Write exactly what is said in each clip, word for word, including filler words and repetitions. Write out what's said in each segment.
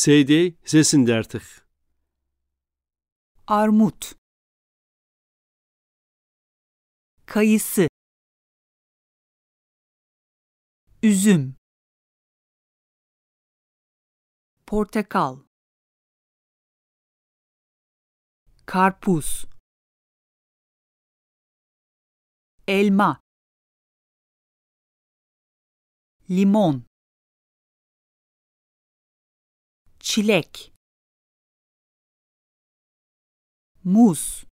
C D zesendertig. Armut, kayısı, üzüm, portakal, karpuz, elma, limon, çilek, muz,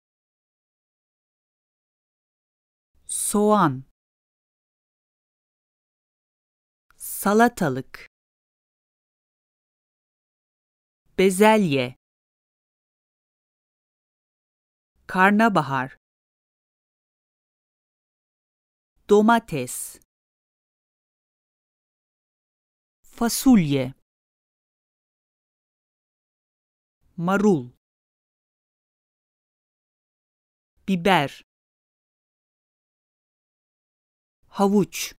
soğan, salatalık, bezelye, karnabahar, domates, fasulye, marul, biber, havuç,